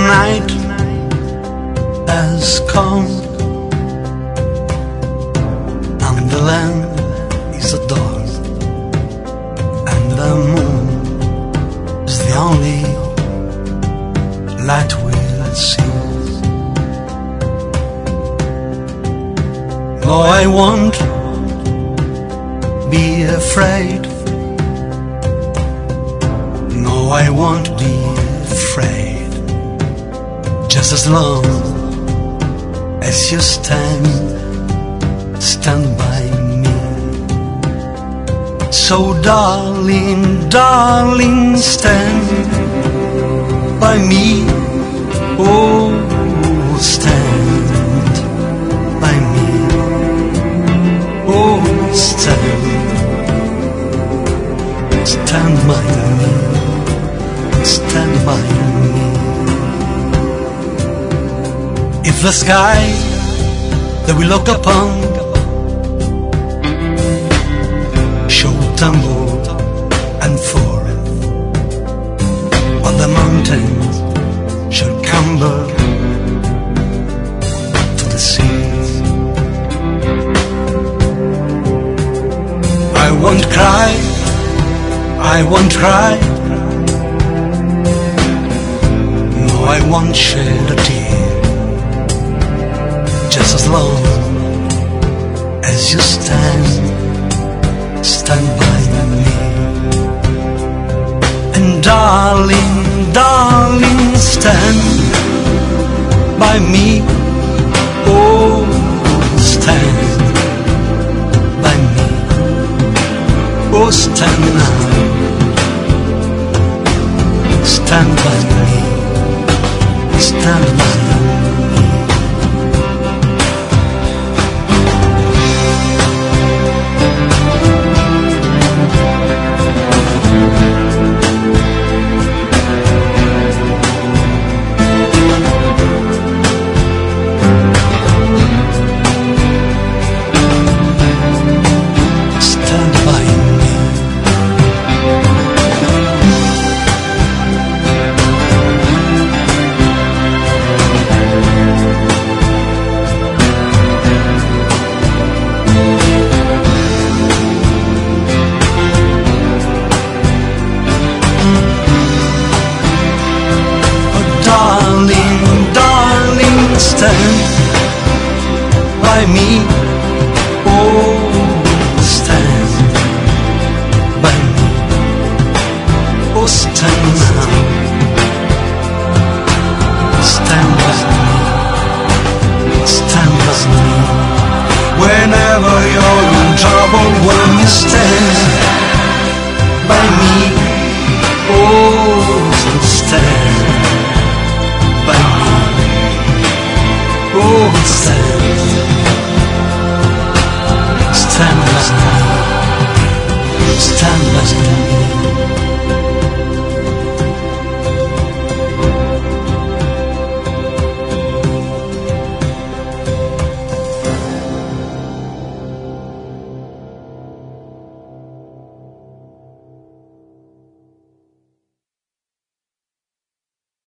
night has come, and the land is dark, and the moon is the only light we'll see. No, I won't be afraid. No, I won't be afraid. Just as long as you stand by me. So darling, darling, stand by me. Oh, stand by me. Oh, stand by me. Stand by me. If the sky that we look upon should tumble and fall, or the mountains should crumble to the sea, I won't cry, I won't cry. No, I won't shed a tear. Just as long as you stand by me. And darling, darling, stand by me. Oh, stand by me. Oh, stand now. Stand by me. Stand by me. Stand by me. Oh, stand by me. Oh, stand now. Stand by me. Stand by me. Whenever you're in trouble, when you stand by me. Oh, stand by me. Oh, stand by me. Stand by me.